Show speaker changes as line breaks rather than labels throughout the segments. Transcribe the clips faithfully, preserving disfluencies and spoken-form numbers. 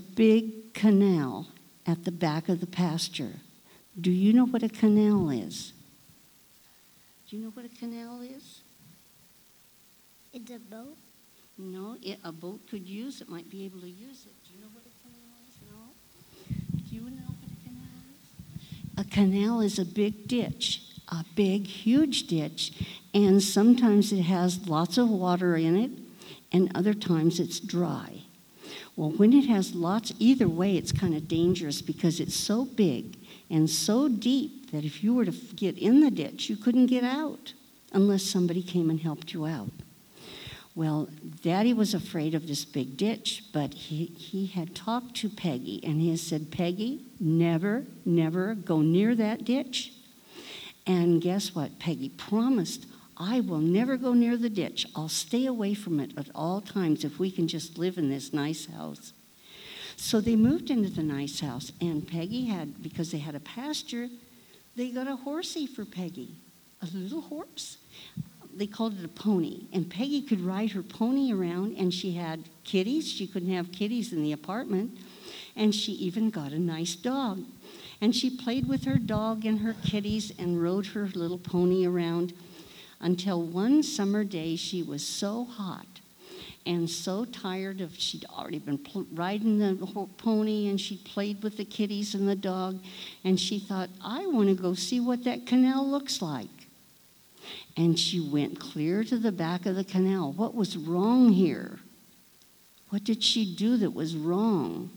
big canal at the back of the pasture. Do you know what a canal is? Do you know what a canal is?
It's a boat?
No, it, a boat could use it, might be able to use it. Do you know what a canal is? No? Do you know what a canal is? A canal is a big ditch, a big, huge ditch, and sometimes it has lots of water in it, and other times it's dry. Well, when it has lots, either way, it's kind of dangerous because it's so big and so deep that if you were to get in the ditch, you couldn't get out unless somebody came and helped you out. Well, Daddy was afraid of this big ditch, but he, he had talked to Peggy, and he said, Peggy, never, never go near that ditch. And guess what? Peggy promised, I will never go near the ditch. I'll stay away from it at all times if we can just live in this nice house. So they moved into the nice house, and Peggy had, because they had a pasture, they got a horsey for Peggy, a little horse. They called it a pony, and Peggy could ride her pony around, and she had kitties. She couldn't have kitties in the apartment, and she even got a nice dog. And she played with her dog and her kitties and rode her little pony around until one summer day she was so hot and so tired of, she'd already been pl- riding the pony, and she played with the kitties and the dog, and she thought, I want to go see what that canal looks like. And she went clear to the back of the canal. What was wrong here? What did she do that was wrong?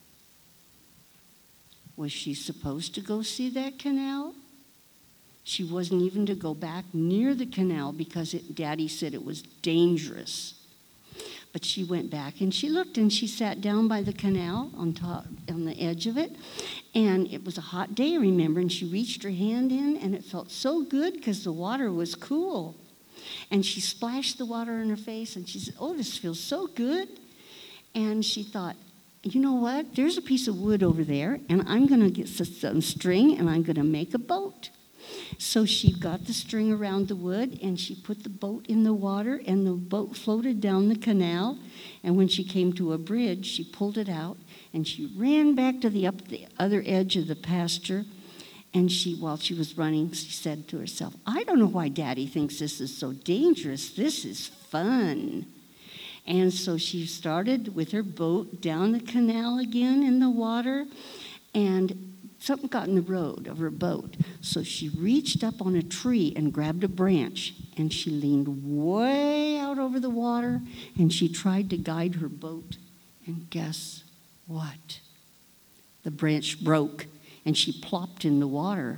Was she supposed to go see that canal? She wasn't even to go back near the canal because it, Daddy said it was dangerous. But she went back and she looked, and she sat down by the canal on top, on the edge of it. And it was a hot day, remember, and she reached her hand in, and it felt so good because the water was cool. And she splashed the water in her face, and she said, oh, this feels so good. And she thought, you know what? There's a piece of wood over there, and I'm going to get some string, and I'm going to make a boat. So she got the string around the wood, and she put the boat in the water, and the boat floated down the canal. And when she came to a bridge, she pulled it out, and she ran back to the up the other edge of the pasture. And she, while she was running, she said to herself, I don't know why Daddy thinks this is so dangerous. This is fun. And so she started with her boat down the canal again in the water, and something got in the road of her boat. So she reached up on a tree and grabbed a branch, and she leaned way out over the water, and she tried to guide her boat. And guess what? The branch broke, and she plopped in the water.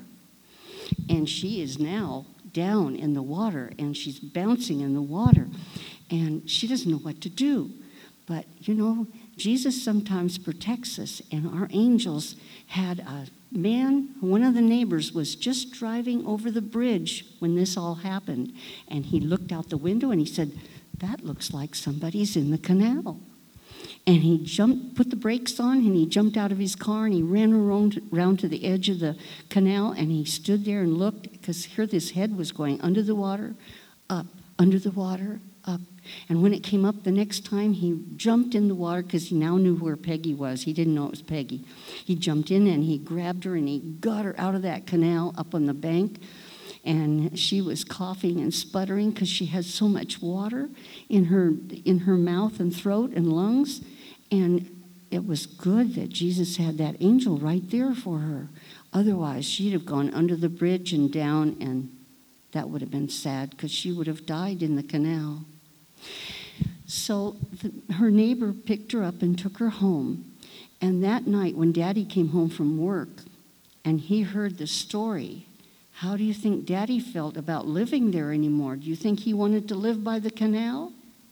And she is now down in the water, and she's bouncing in the water, and she doesn't know what to do. But, you know, Jesus sometimes protects us, and our angels had a man, one of the neighbors was just driving over the bridge when this all happened, and he looked out the window and he said, that looks like somebody's in the canal. And he jumped, put the brakes on, and he jumped out of his car, and he ran around, around to the edge of the canal, and he stood there and looked, because here this head was going under the water, up, under the water, up. And when it came up the next time, he jumped in the water because he now knew where Peggy was. He didn't know it was Peggy. He jumped in, and he grabbed her, and he got her out of that canal up on the bank. And she was coughing and sputtering because she had so much water in her in her mouth and throat and lungs. And it was good that Jesus had that angel right there for her. Otherwise, she'd have gone under the bridge and down, and that would have been sad because she would have died in the canal. So the, her neighbor picked her up and took her home. And that night when Daddy came home from work and he heard the story, how do you think Daddy felt about living there anymore? Do you think he wanted to live by the canal?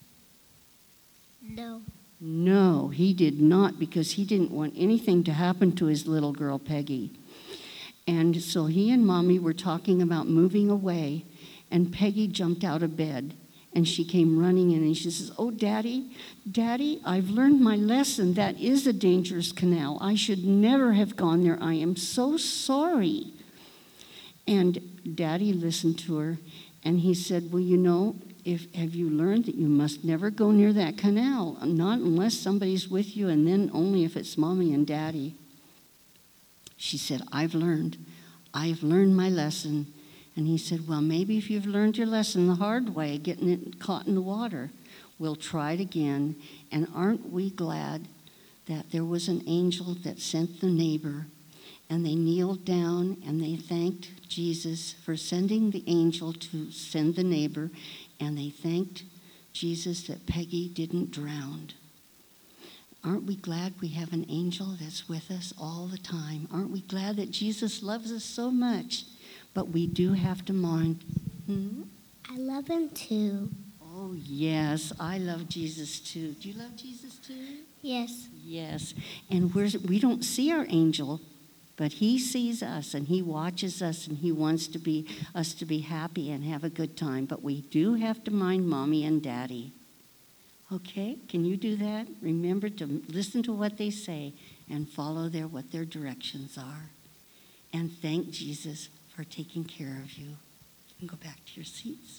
No.
No, he did not, because he didn't want anything to happen to his little girl, Peggy. And so he and Mommy were talking about moving away, and Peggy jumped out of bed. And she came running in, and she says, oh, Daddy, Daddy, I've learned my lesson. That is a dangerous canal. I should never have gone there. I am so sorry. And Daddy listened to her, and he said, well, you know, if have you learned that you must never go near that canal, not unless somebody's with you, and then only if it's mommy and daddy. She said, I've learned. I've learned my lesson. And he said, well, maybe if you've learned your lesson the hard way, getting it caught in the water, we'll try it again. And aren't we glad that there was an angel that sent the neighbor, and they kneeled down and they thanked Jesus for sending the angel to send the neighbor, and they thanked Jesus that Peggy didn't drown. Aren't we glad we have an angel that's with us all the time? Aren't we glad that Jesus loves us so much? But we do have to mind. Hmm?
I love him too.
Oh, yes, I love Jesus too. Do you love Jesus too?
Yes.
Yes. And we're, we don't see our angel, but he sees us and he watches us and he wants to be us to be happy and have a good time. But we do have to mind mommy and daddy. Okay, can you do that? Remember to listen to what they say and follow their what their directions are. And thank Jesus for taking care of you. You can go back to your seats.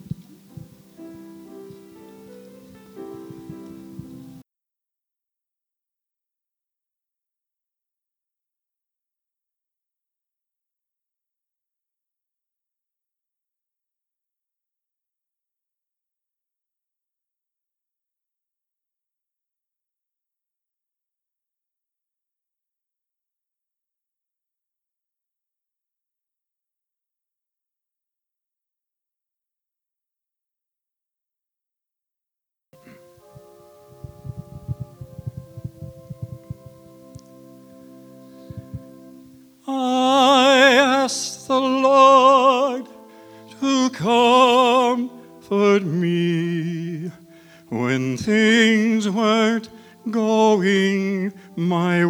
I ask the Lord to comfort me when things weren't going my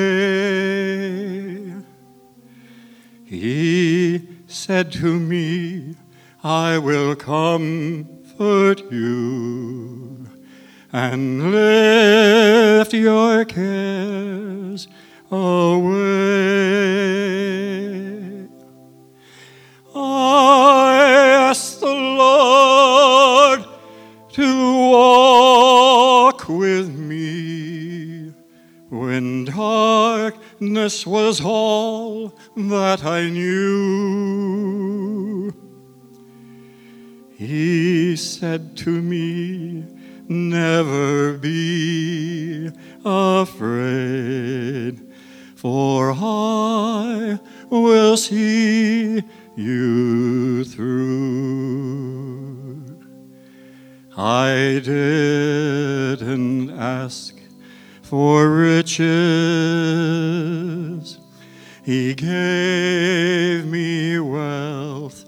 way. He said to me, I will comfort you and lift your cares away. I ask the Lord to walk with me when darkness was all that I knew. He said to me, never be afraid, for I will see you through. I didn't ask for riches. He gave me wealth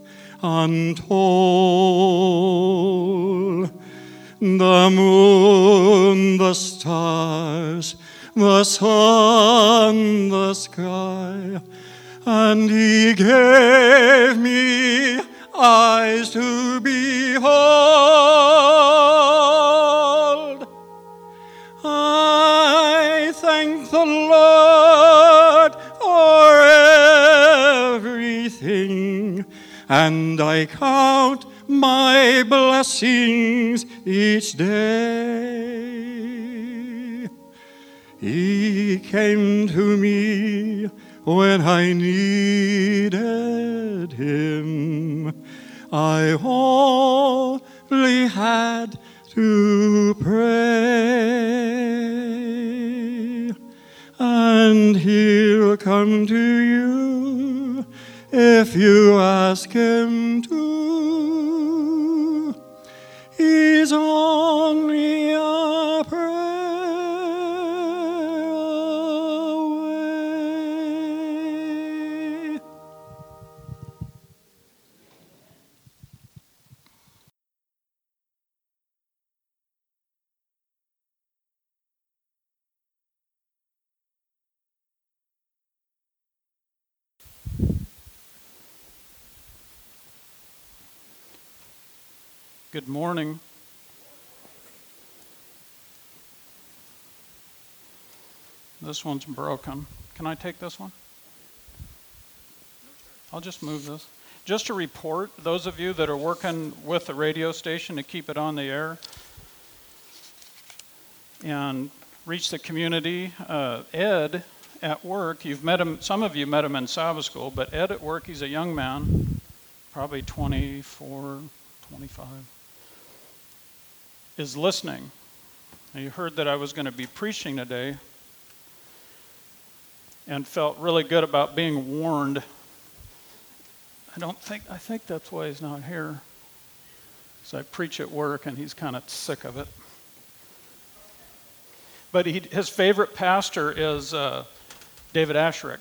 untold. The moon, the stars, the sun, the sky, and he gave me eyes to behold. I thank the Lord for everything, and I count my blessings each day. He came to me when I needed him. I only had to pray, and he'll come to you if you ask him to. He's only a prayer away.
Good morning. This one's broken. Can I take this one? I'll just move this. Just a report, those of you that are working with the radio station to keep it on the air and reach the community, uh, Ed at work, you've met him, some of you met him in Sabbath school, but Ed at work, he's a young man, probably twenty-four, twenty-five, is listening. Now, you heard that I was going to be preaching today and felt really good about being warned. I don't think, I think that's why he's not here. So I preach at work and he's kind of sick of it. But he, his favorite pastor is uh, David Asherick.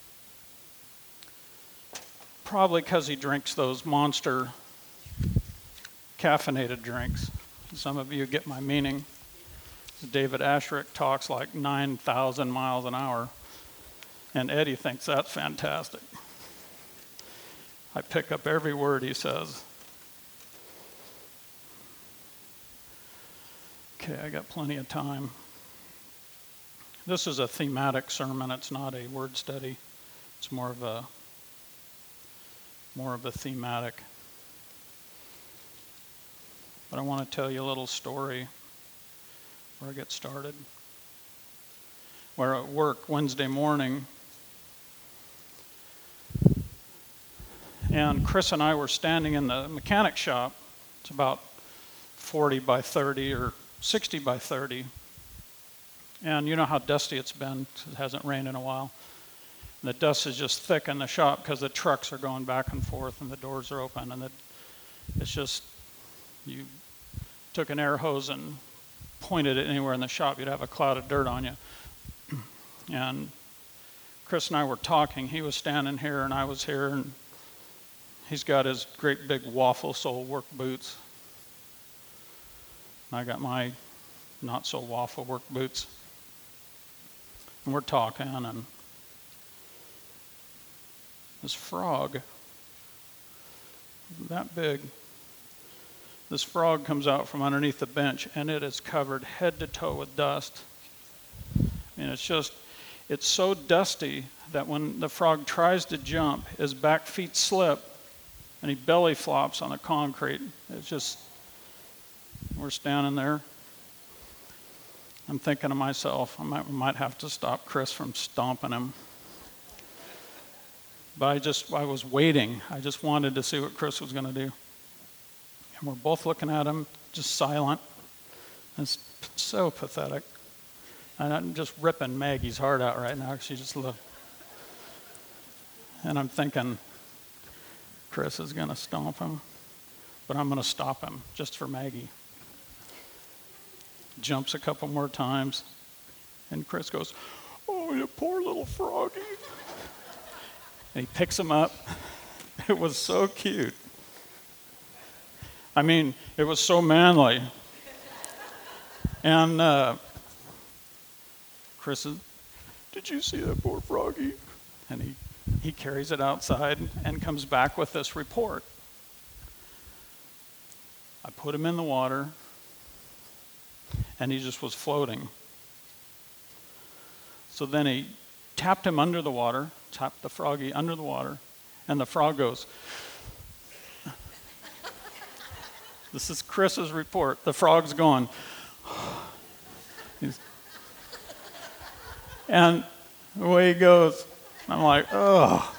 Probably because he drinks those monster caffeinated drinks. Some of you get my meaning. David Asherick talks like nine thousand miles an hour. And Eddie thinks that's fantastic. I pick up every word he says. Okay, I got plenty of time. This is a thematic sermon. It's not a word study. It's more of a more of a thematic. But I want to tell you a little story before I get started. We're at work Wednesday morning, and Chris and I were standing in the mechanic shop. It's about forty by thirty or sixty by thirty. And you know how dusty it's been. It hasn't rained in a while. And the dust is just thick in the shop because the trucks are going back and forth and the doors are open. And it, it's just, you took an air hose and pointed it anywhere in the shop, you'd have a cloud of dirt on you. And Chris and I were talking. He was standing here and I was here. And he's got his great big waffle sole work boots. And I got my not so waffle work boots. And we're talking, and this frog, that big, this frog comes out from underneath the bench, and it is covered head to toe with dust. And it's just, it's so dusty that when the frog tries to jump, his back feet slip, and he belly flops on the concrete. It's just, we're standing there. I'm thinking to myself, I might, might have to stop Chris from stomping him. But I just, I was waiting. I just wanted to see what Chris was going to do. And we're both looking at him, just silent. It's so pathetic. And I'm just ripping Maggie's heart out right now. She just looked. And I'm thinking, Chris is going to stomp him, but I'm going to stop him just for Maggie. Jumps a couple more times, and Chris goes, "Oh, you poor little froggy." And he picks him up. It was so cute. I mean, it was so manly. And uh, Chris says, "Did you see that poor froggy?" And he, he carries it outside and comes back with this report. I put him in the water, and he just was floating. So then he tapped him under the water, tapped the froggy under the water, and the frog goes. This is Chris's report. The frog's going. He's, and the way he goes, I'm like, oh.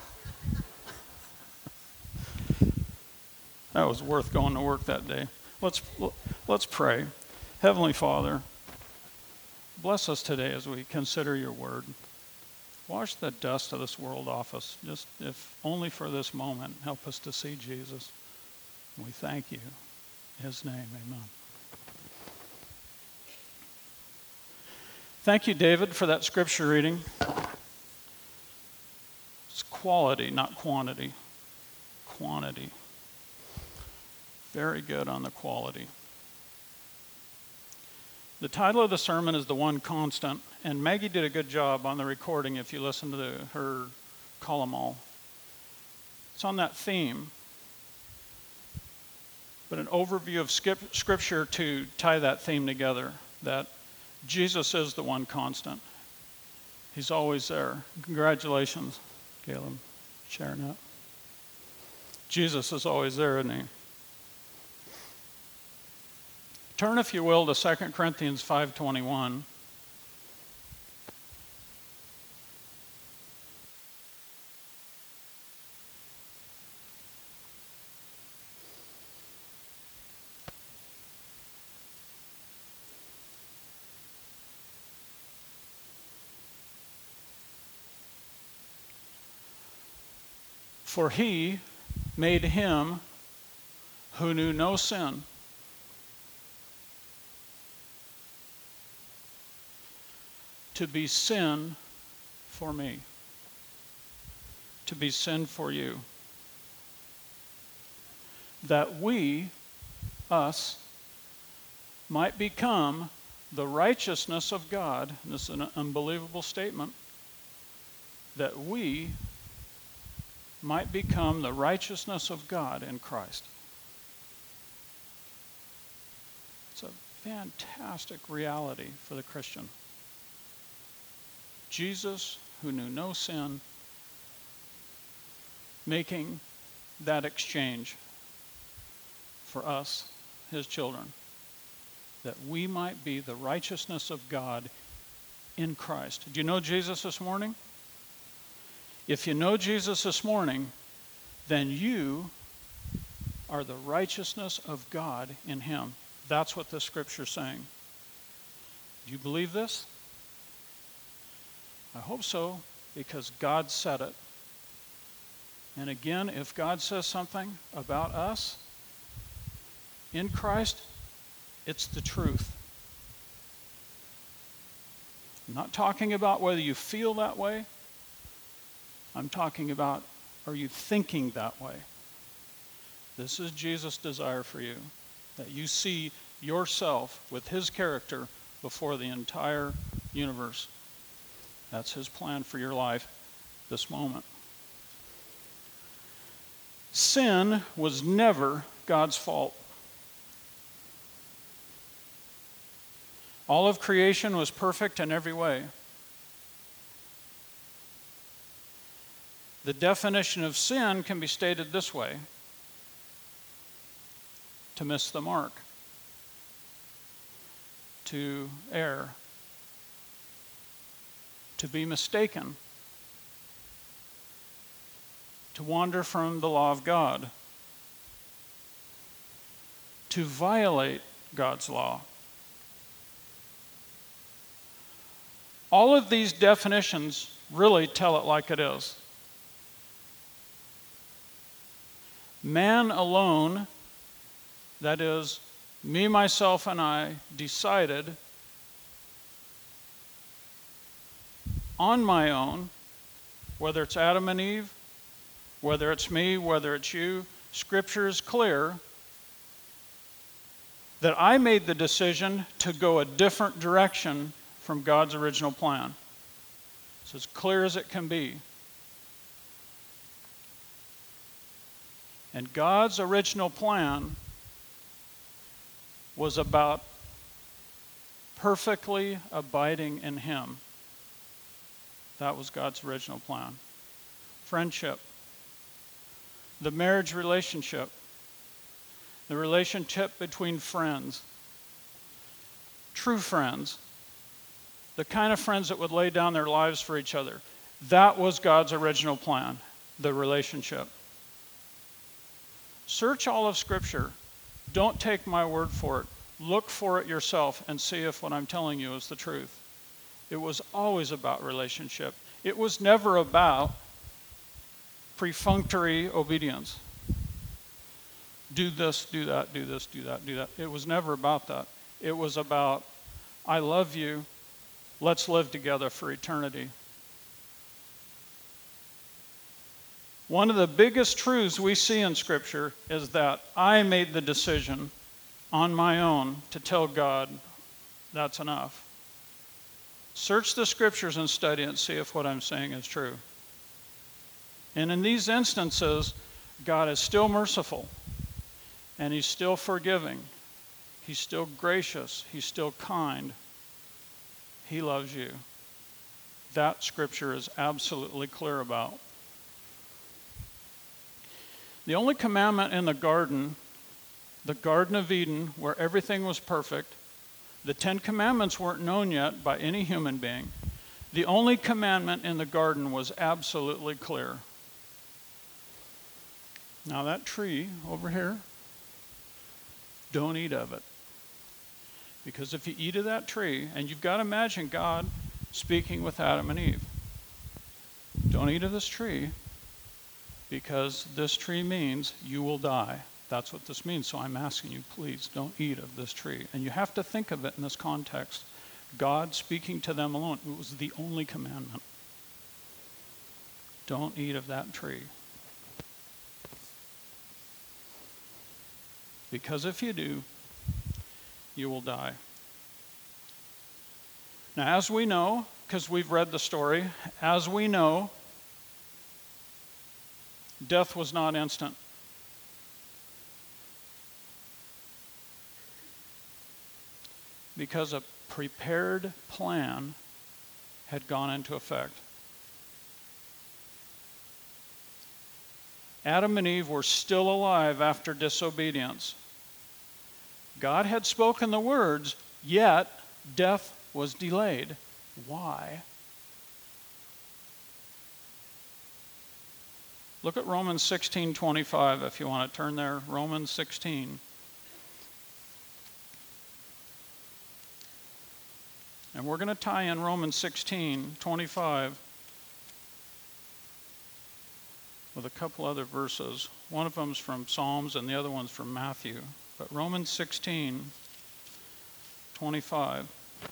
That was worth going to work that day. Let's let's pray. Heavenly Father, bless us today as we consider your word. Wash the dust of this world off us, just if only for this moment. Help us to see Jesus. We thank you. In his name, amen. Thank you, David, for that scripture reading. It's quality, not quantity. Quantity. Very good on the quality. The title of the sermon is The One Constant, and Maggie did a good job on the recording if you listen to the, her column all. It's on that theme, but an overview of skip, scripture to tie that theme together, that Jesus is the one constant. He's always there. Congratulations, Caleb, sharing that. Jesus is always there, isn't he? Turn, if you will, to Second Corinthians five twenty-one. For he made him who knew no sin to be sin for me, to be sin for you, that we, us, might become the righteousness of God. And this is an unbelievable statement, that we might become the righteousness of God in Christ. It's a fantastic reality for the Christian. Jesus, who knew no sin, making that exchange for us, his children, that we might be the righteousness of God in Christ. Do you know Jesus this morning? If you know Jesus this morning, then you are the righteousness of God in him. That's what the scripture's saying. Do you believe this? I hope so, because God said it. And again, if God says something about us in Christ, it's the truth. I'm not talking about whether you feel that way. I'm talking about, are you thinking that way? This is Jesus' desire for you, that you see yourself with his character before the entire universe. That's his plan for your life this moment. Sin was never God's fault. All of creation was perfect in every way. The definition of sin can be stated this way: to miss the mark, to err, to be mistaken, to wander from the law of God, to violate God's law. All of these definitions really tell it like it is. Man alone, that is, me, myself, and I, decided on my own, whether it's Adam and Eve, whether it's me, whether it's you, Scripture is clear that I made the decision to go a different direction from God's original plan. It's as clear as it can be. And God's original plan was about perfectly abiding in him. That was God's original plan. Friendship, the marriage relationship, the relationship between friends, true friends, the kind of friends that would lay down their lives for each other. That was God's original plan, the relationship. Search all of Scripture. Don't take my word for it. Look for it yourself and see if what I'm telling you is the truth. It was always about relationship. It was never about perfunctory obedience. Do this, do that, do this, do that, do that. It was never about that. It was about, I love you. Let's live together for eternity. One of the biggest truths we see in Scripture is that I made the decision on my own to tell God, that's enough. Search the Scriptures and study it and see if what I'm saying is true. And in these instances, God is still merciful, and he's still forgiving. He's still gracious. He's still kind. He loves you. That Scripture is absolutely clear about. The only commandment in the garden, the Garden of Eden, where everything was perfect, the Ten Commandments weren't known yet by any human being. The only commandment in the garden was absolutely clear. Now that tree over here, don't eat of it. Because if you eat of that tree, and you've got to imagine God speaking with Adam and Eve. Don't eat of this tree, because this tree means you will die. That's what this means. So I'm asking you, please don't eat of this tree. And you have to think of it in this context. God speaking to them alone. It was the only commandment. Don't eat of that tree. Because if you do, you will die. Now, as we know, because we've read the story, as we know, death was not instant. Because a prepared plan had gone into effect. Adam and Eve were still alive after disobedience. God had spoken the words, yet death was delayed. Why? Look at Romans sixteen twenty-five if you want to turn there. Romans sixteen. And we're going to tie in Romans sixteen twenty-five with a couple other verses. One of them's from Psalms and the other one's from Matthew. But Romans sixteen twenty-five.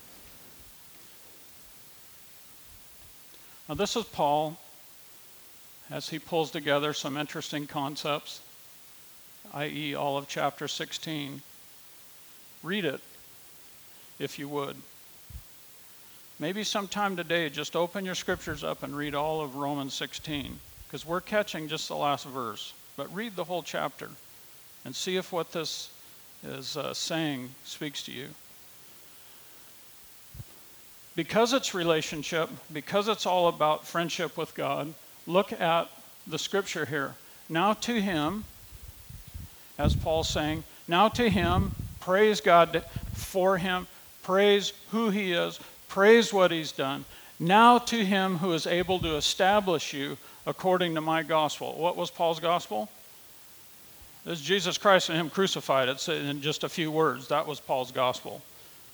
Now this is Paul as he pulls together some interesting concepts, that is all of chapter sixteen. Read it, if you would. Maybe sometime today, just open your scriptures up and read all of Romans sixteen, because we're catching just the last verse. But read the whole chapter and see if what this is uh, saying speaks to you. Because it's relationship, because it's all about friendship with God, look at the scripture here. Now to him, as Paul's saying, now to him, praise God for him, praise who he is, praise what he's done. Now to him who is able to establish you according to my gospel. What was Paul's gospel? It's Jesus Christ and him crucified. It's in just a few words. That was Paul's gospel.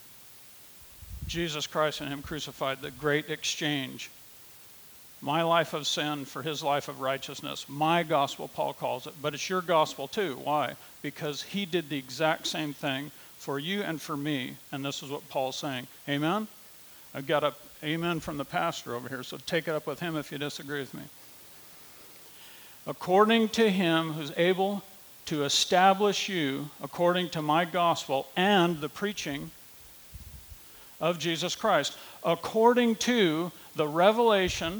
Jesus Christ and him crucified, the great exchange. My life of sin for his life of righteousness. My gospel, Paul calls it. But it's your gospel too. Why? Because he did the exact same thing for you and for me. And this is what Paul's saying. Amen? I've got a amen from the pastor over here, so take it up with him if you disagree with me. According to him who's able to establish you according to my gospel and the preaching of Jesus Christ, according to the revelation.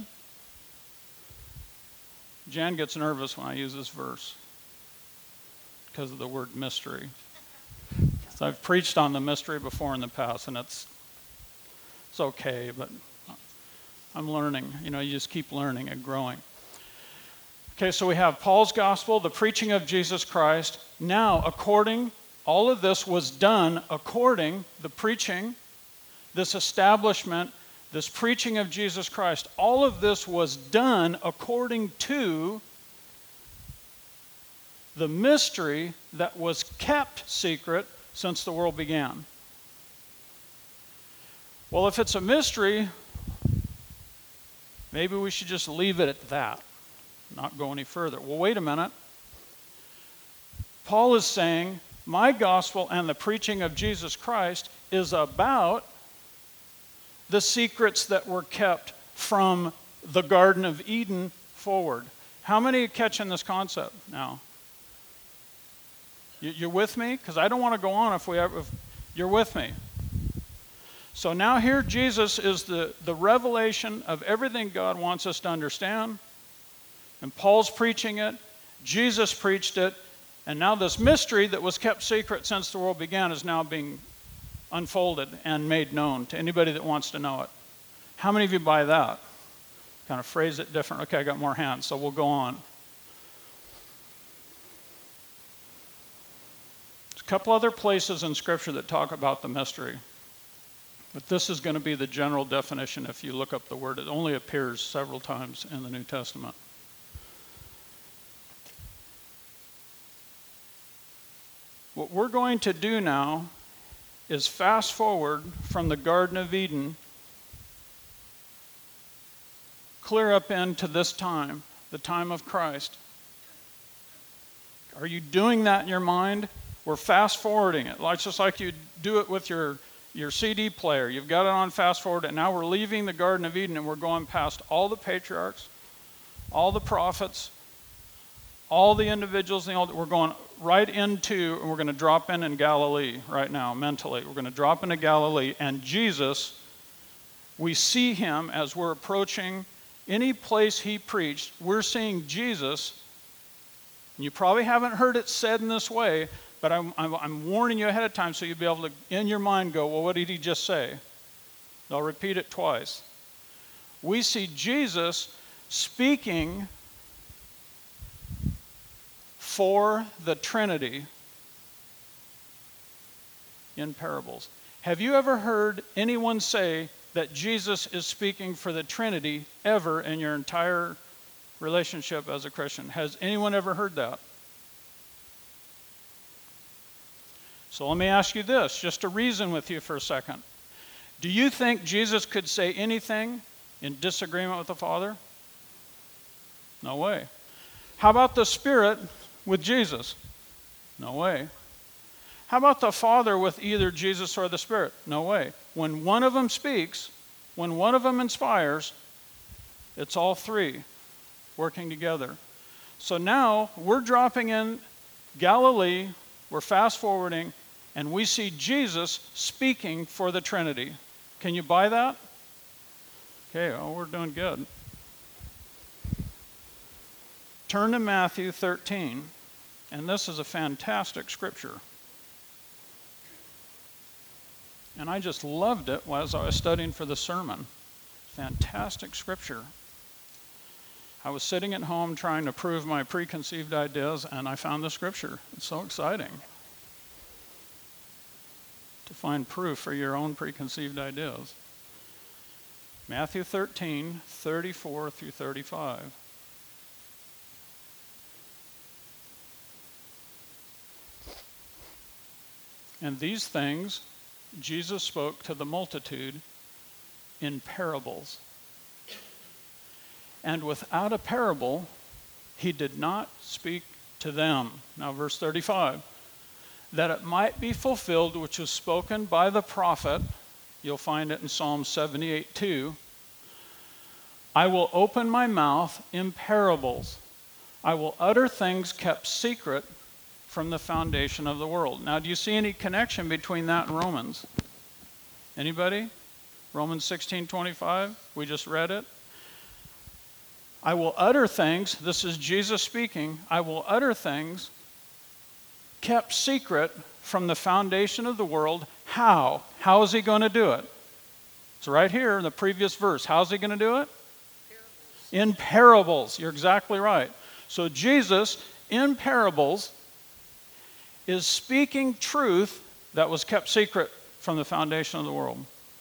Jan gets nervous when I use this verse because of the word mystery. So I've preached on the mystery before in the past, and it's it's okay, but I'm learning. You know, you just keep learning and growing. Okay, so we have Paul's gospel, the preaching of Jesus Christ. Now, according, all of this was done according, the preaching, this establishment, this preaching of Jesus Christ, all of this was done according to the mystery that was kept secret since the world began. Well, if it's a mystery, maybe we should just leave it at that, not go any further. Well, wait a minute. Paul is saying, my gospel and the preaching of Jesus Christ is about the secrets that were kept from the Garden of Eden forward. How many are catching this concept now? You, you're with me? Because I don't want to go on if we ever, if you're with me. So now here Jesus is the, the revelation of everything God wants us to understand. And Paul's preaching it. Jesus preached it. And now this mystery that was kept secret since the world began is now being unfolded and made known to anybody that wants to know it. How many of you buy that? Kind of phrase it different. Okay, I got more hands, so we'll go on. a couple other places in Scripture that talk about the mystery. But this is going to be the general definition if you look up the word. It only appears several times in the New Testament. What we're going to do now is fast forward from the Garden of Eden clear up into this time, the time of Christ. Are you doing that in your mind? We're fast forwarding it. It's just like you do it with your, your C D player. You've got it on fast forward, and now we're leaving the Garden of Eden and we're going past all the patriarchs, all the prophets, all the individuals. We're going right into, and we're going to drop in in Galilee right now, mentally. We're going to drop into Galilee, and Jesus, we see him as we're approaching any place he preached. We're seeing Jesus, and you probably haven't heard it said in this way, but I'm, I'm, I'm warning you ahead of time so you'll be able to, in your mind, go, well, what did he just say? I'll repeat it twice. We see Jesus speaking for the Trinity in parables. Have you ever heard anyone say that Jesus is speaking for the Trinity ever in your entire relationship as a Christian? Has anyone ever heard that? So let me ask you this, just to reason with you for a second. Do you think Jesus could say anything in disagreement with the Father? No way. How about the Spirit with Jesus? No way. How about the Father with either Jesus or the Spirit? No way. When one of them speaks, when one of them inspires, it's all three working together. So now we're dropping in Galilee, we're fast forwarding, and we see Jesus speaking for the Trinity. Can you buy that? Okay, well, we're doing good. Turn to Matthew thirteen, and this is a fantastic scripture. And I just loved it as I was studying for the sermon. Fantastic scripture. I was sitting at home trying to prove my preconceived ideas, and I found the scripture. It's so exciting to find proof for your own preconceived ideas. Matthew thirteen, thirty-four through thirty-five. And these things Jesus spoke to the multitude in parables. And without a parable, he did not speak to them. Now, verse thirty-five. That it might be fulfilled which was spoken by the prophet. You'll find it in Psalm seventy-eight two. I will open my mouth in parables. I will utter things kept secret from the foundation of the world. Now, do you see any connection between that and Romans? Anybody? Romans sixteen twenty-five, we just read it. I will utter things, this is Jesus speaking, I will utter things kept secret from the foundation of the world. How? How is he going to do it? It's right here in the previous verse. How's he going to do it? Parables. In parables. You're exactly right. So Jesus, in parables, is speaking truth that was kept secret from the foundation of the world.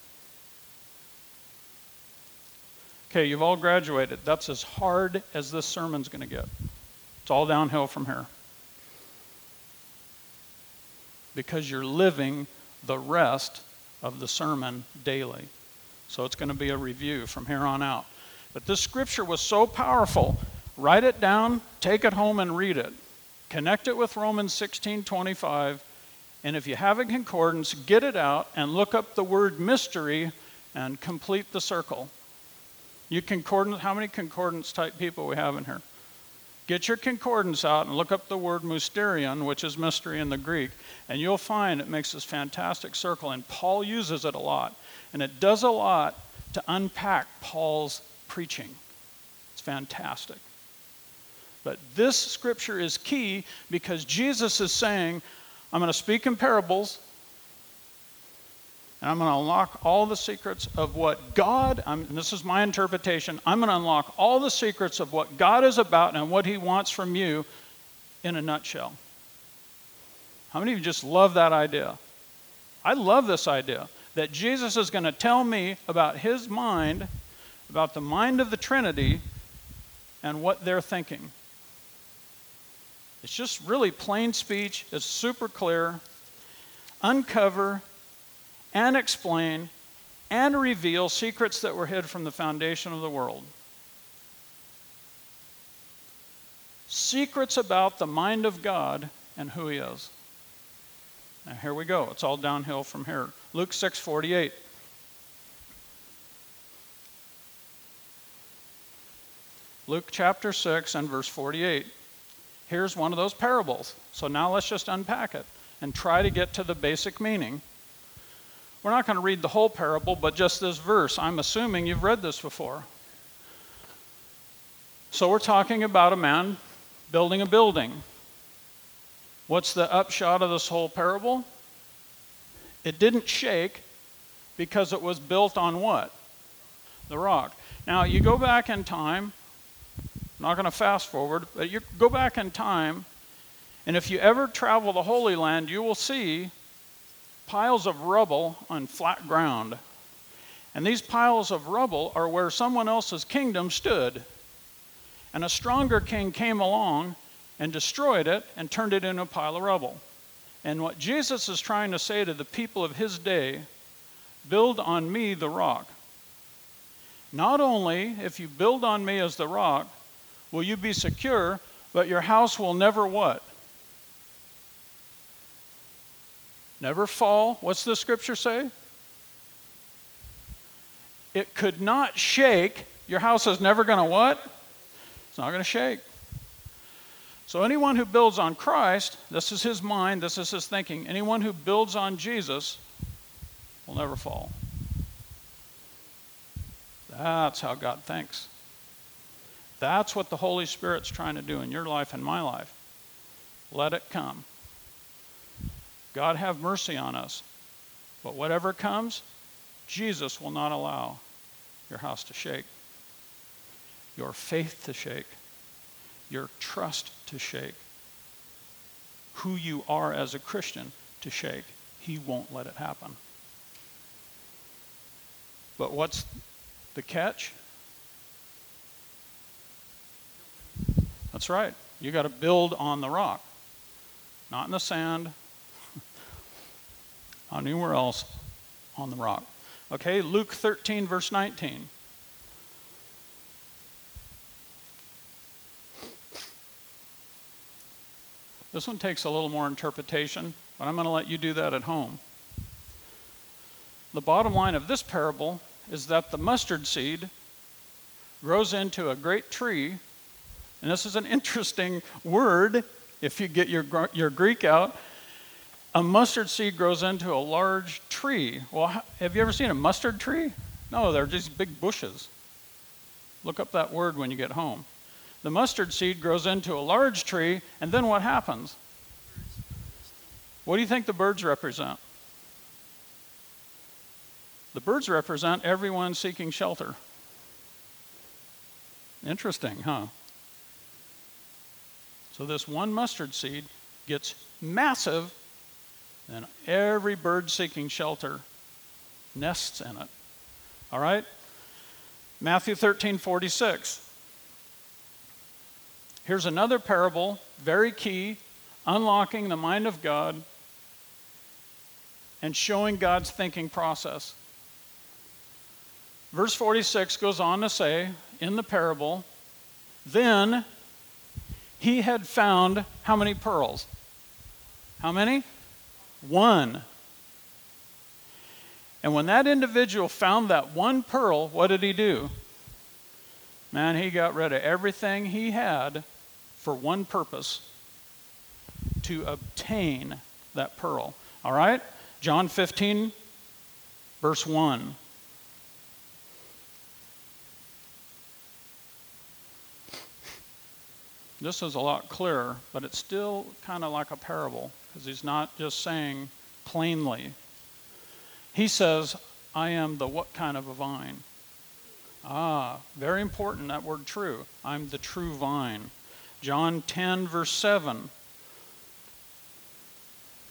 Okay, you've all graduated. That's as hard as this sermon's going to get. It's all downhill from here. Because you're living the rest of the sermon daily. So it's going to be a review from here on out. But this scripture was so powerful. Write it down, take it home and read it. Connect it with Romans sixteen twenty-five, and if you have a concordance, get it out and look up the word mystery and complete the circle. You concordance, how many concordance type people we have in here? Get your concordance out and look up the word mysterion, which is mystery in the Greek, and you'll find it makes this fantastic circle, and Paul uses it a lot. And it does a lot to unpack Paul's preaching. It's fantastic. But this scripture is key because Jesus is saying, I'm going to speak in parables, and I'm going to unlock all the secrets of what God, I'm, and this is my interpretation, I'm going to unlock all the secrets of what God is about and what he wants from you in a nutshell. How many of you just love that idea? I love this idea that Jesus is going to tell me about his mind, about the mind of the Trinity, and what they're thinking. It's just really plain speech. It's super clear. Uncover and explain and reveal secrets that were hid from the foundation of the world. Secrets about the mind of God and who he is. Now here we go. It's all downhill from here. Luke six forty-eight. Luke chapter six and verse forty-eight. Here's one of those parables. So now let's just unpack it and try to get to the basic meaning. We're not going to read the whole parable, but just this verse. I'm assuming you've read this before. So we're talking about a man building a building. What's the upshot of this whole parable? It didn't shake because it was built on what? The rock. Now, you go back in time. I'm not going to fast forward, but you go back in time, and if you ever travel the Holy Land, you will see piles of rubble on flat ground. And these piles of rubble are where someone else's kingdom stood. And a stronger king came along and destroyed it and turned it into a pile of rubble. And what Jesus is trying to say to the people of his day, build on me the rock. Not only if you build on me as the rock, will you be secure, but your house will never what? Never fall. What's the scripture say? It could not shake. Your house is never going to what? It's not going to shake. So anyone who builds on Christ, this is his mind, this is his thinking. Anyone who builds on Jesus will never fall. That's how God thinks. That's what the Holy Spirit's trying to do in your life and my life. Let it come. God have mercy on us. But whatever comes, Jesus will not allow your house to shake, your faith to shake, your trust to shake, who you are as a Christian to shake. He won't let it happen. But what's the catch? That's right. You got to build on the rock, not in the sand, not anywhere else, on the rock. Okay, Luke thirteen, verse nineteen. This one takes a little more interpretation, but I'm going to let you do that at home. The bottom line of this parable is that the mustard seed grows into a great tree, and this is an interesting word if you get your, your Greek out. A mustard seed grows into a large tree. Well, have you ever seen a mustard tree? No, they're just big bushes. Look up that word when you get home. The mustard seed grows into a large tree, and then what happens? What do you think the birds represent? The birds represent everyone seeking shelter. Interesting, huh? So this one mustard seed gets massive, and every bird seeking shelter nests in it. All right? Matthew thirteen forty-six. Here's another parable, very key, unlocking the mind of God and showing God's thinking process. Verse forty-six goes on to say, in the parable, then he had found how many pearls? How many? One. And when that individual found that one pearl, what did he do? Man, he got rid of everything he had for one purpose, to obtain that pearl. All right? John fifteen, verse one. This is a lot clearer, but it's still kind of like a parable, because he's not just saying plainly. He says, I am the what kind of a vine? Ah, very important, that word true. I'm the true vine. John ten, verse seven.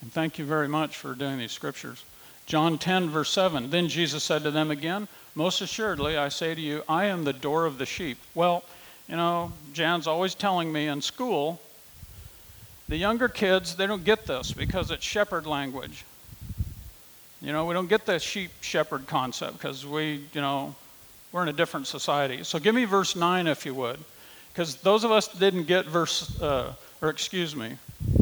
And thank you very much for doing these scriptures. John ten, verse seven, then Jesus said to them again, most assuredly, I say to you, I am the door of the sheep. Well, you know, Jan's always telling me in school, the younger kids, they don't get this because it's shepherd language. You know, we don't get the sheep-shepherd concept because we, you know, we're in a different society. So give me verse nine if you would, because those of us that didn't get verse, uh, or excuse me.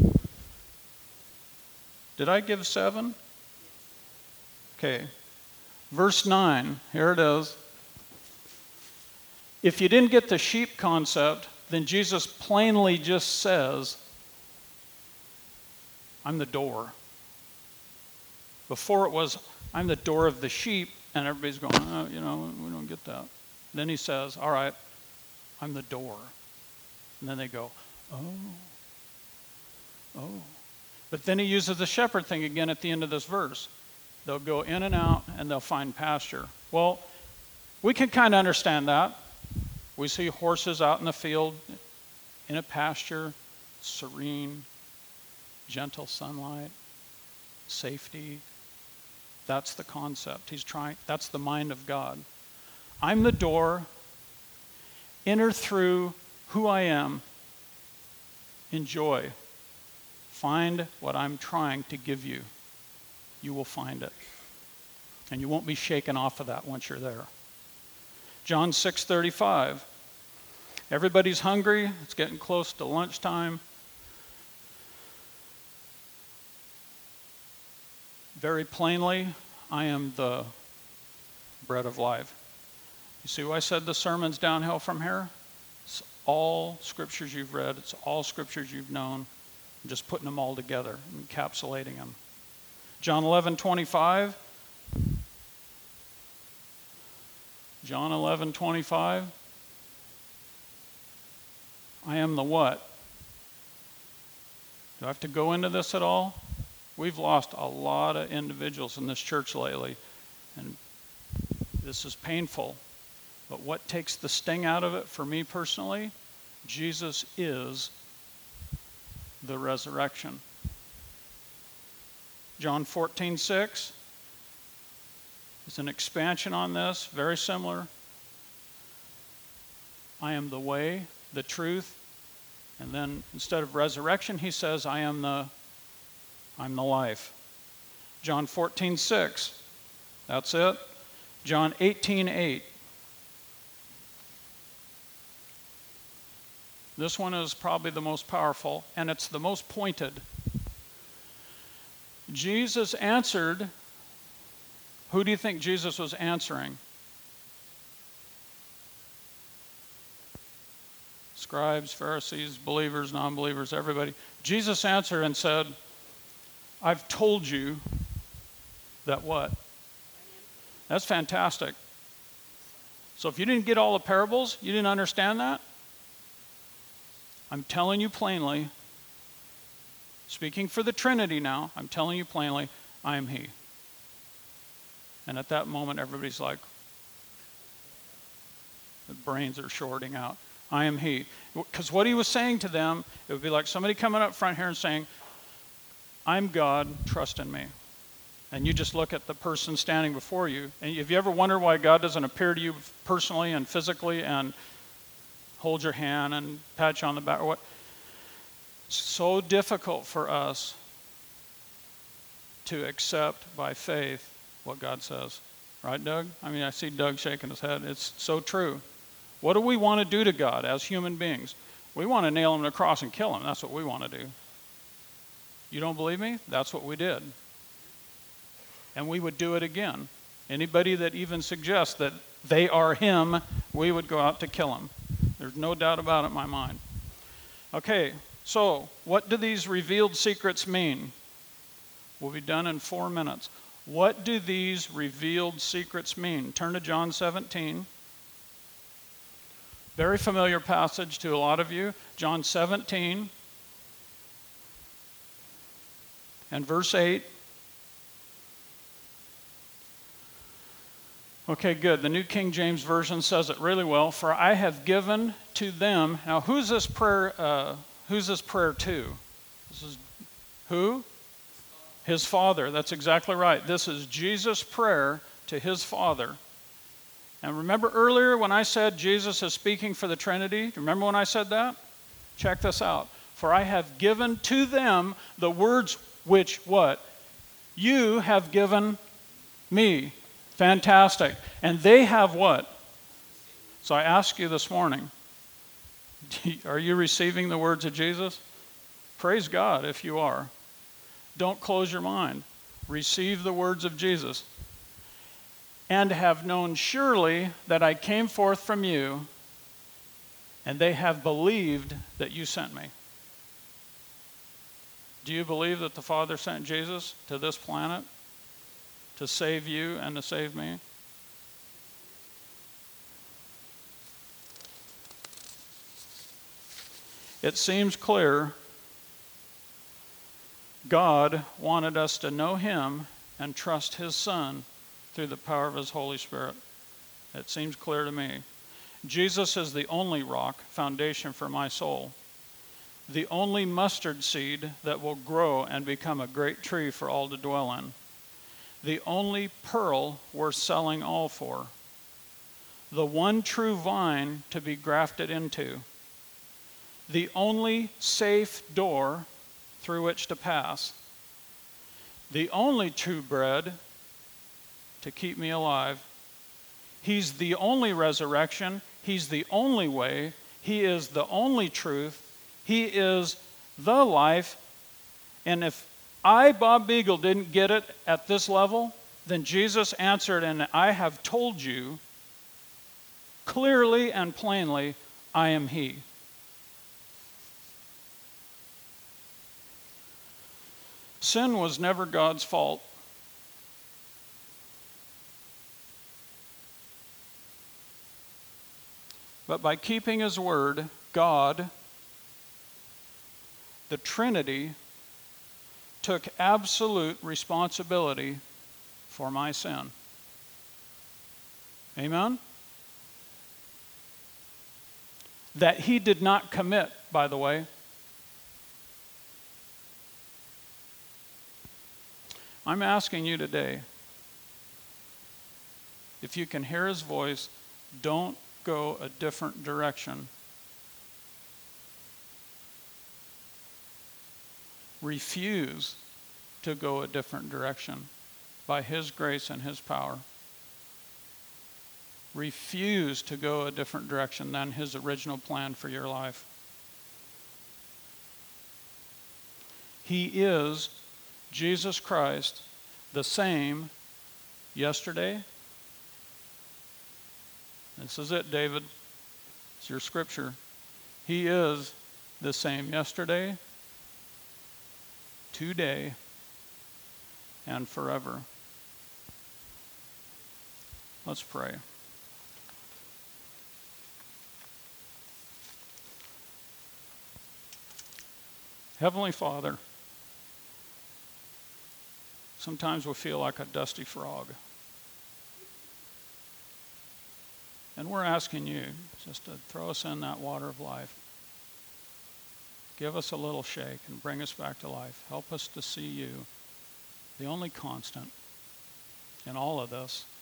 Did I give seven? Okay. Verse nine, here it is. If you didn't get the sheep concept, then Jesus plainly just says, I'm the door. Before it was, I'm the door of the sheep, and everybody's going, oh, you know, we don't get that. Then he says, all right, I'm the door. And then they go, oh, oh. But then he uses the shepherd thing again at the end of this verse. They'll go in and out, and they'll find pasture. Well, we can kind of understand that. We see horses out in the field, in a pasture, serene, gentle sunlight, safety. That's the concept. He's trying, that's the mind of God. I'm the door. Enter through who I am. Enjoy. Find what I'm trying to give you. You will find it. And you won't be shaken off of that once you're there. John six thirty-five. Everybody's hungry. It's getting close to lunchtime. Very plainly, I am the bread of life. You see why I said the sermon's downhill from here? It's all scriptures you've read. It's all scriptures you've known. I'm just putting them all together, encapsulating them. John eleven twenty-five. John eleven twenty-five. I am the what? Do I have to go into this at all? We've lost a lot of individuals in this church lately, and this is painful. But what takes the sting out of it for me personally? Jesus is the resurrection. John fourteen six is an expansion on this, very similar. I am the way, the truth, and then instead of resurrection, he says, I am the I'm the life. John fourteen six, that's it. John eighteen eight. This one is probably the most powerful, and it's the most pointed. Jesus answered. Who do you think Jesus was answering? Scribes, Pharisees, believers, non-believers, everybody. Jesus answered and said, I've told you that what? That's fantastic. So if you didn't get all the parables, you didn't understand that? I'm telling you plainly, speaking for the Trinity now, I'm telling you plainly, I am He. And at that moment, everybody's like, the brains are shorting out. I am He. Because what He was saying to them, it would be like somebody coming up front here and saying, I'm God, trust in me. And you just look at the person standing before you. And have you ever wondered why God doesn't appear to you personally and physically and hold your hand and pat you on the back? Or what? It's so difficult for us to accept by faith what God says. Right, Doug? I mean, I see Doug shaking his head. It's so true. What do we want to do to God as human beings? We want to nail Him to the cross and kill Him. That's what we want to do. You don't believe me? That's what we did. And we would do it again. Anybody that even suggests that they are Him, we would go out to kill Him. There's no doubt about it in my mind. Okay, so what do these revealed secrets mean? We'll be done in four minutes. What do these revealed secrets mean? Turn to John seventeen. Very familiar passage to a lot of you. John seventeen and verse eight. Okay, good. The New King James Version says it really well. For I have given to them. Now, who's this prayer? Uh, who's this prayer to? This is who? His Father. That's exactly right. This is Jesus' prayer to his Father. And remember earlier when I said Jesus is speaking for the Trinity? Remember when I said that? Check this out. For I have given to them the words which what? You have given me. Fantastic. And they have what? So I ask you this morning, are you receiving the words of Jesus? Praise God if you are. Don't close your mind. Receive the words of Jesus. And have known surely that I came forth from you, and they have believed that you sent me. Do you believe that the Father sent Jesus to this planet to save you and to save me? It seems clear God wanted us to know him and trust his Son through the power of his Holy Spirit. It seems clear to me. Jesus is the only rock, foundation for my soul. The only mustard seed that will grow and become a great tree for all to dwell in. The only pearl worth selling all for. The one true vine to be grafted into. The only safe door through which to pass. The only true bread to keep me alive. He's the only resurrection. He's the only way. He is the only truth. He is the life. And if I, Bob Beagle, didn't get it at this level, then Jesus answered, and I have told you clearly and plainly, I am he. Sin was never God's fault. But by keeping his word, God, the Trinity, took absolute responsibility for my sin. Amen? That he did not commit, by the way. I'm asking you today, if you can hear his voice, don't go a different direction. Refuse to go a different direction by his grace and his power. Refuse to go a different direction than his original plan for your life. He is Jesus Christ, the same yesterday. This is it, David. It's your scripture. He is the same yesterday, today, and forever. Let's pray. Heavenly Father, sometimes we feel like a dusty frog. And we're asking you just to throw us in that water of life. Give us a little shake and bring us back to life. Help us to see you, the only constant in all of this.